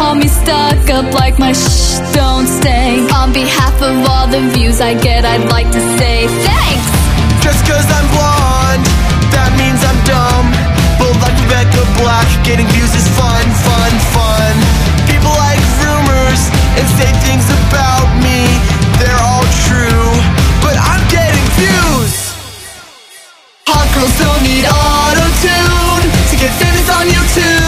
call me stuck up like my don't stay. On behalf of all the views I get, I'd like to say thanks. Just cause I'm blonde, that means I'm dumb. Bold like Rebecca Black, getting views is fun, fun, fun. People like rumors and say things about me. They're all true, but I'm getting views. Hot girls don't need auto-tune to get famous on YouTube.